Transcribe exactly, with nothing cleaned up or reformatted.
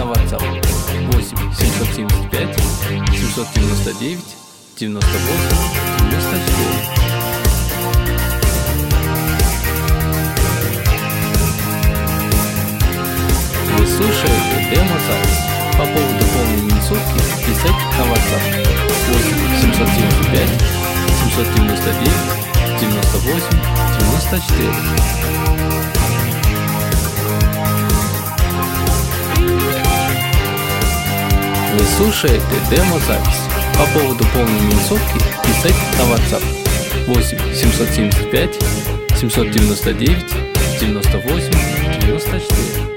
на WhatsApp восемь семьсот семьдесят пять семьсот девяносто девять девяносто восемь девяносто четыре. Вы слушаете демо-запись. По поводу полной минусовки писать на WhatsApp восемь семьсот семьдесят пять семьсот девяносто девять девяносто восемь девяносто четыре. Вы слушаете демо-запись. По поводу полной минусовки писать на WhatsApp восемь семьсот семьдесят пять семьсот девяносто девять девяносто восемь девяносто четыре.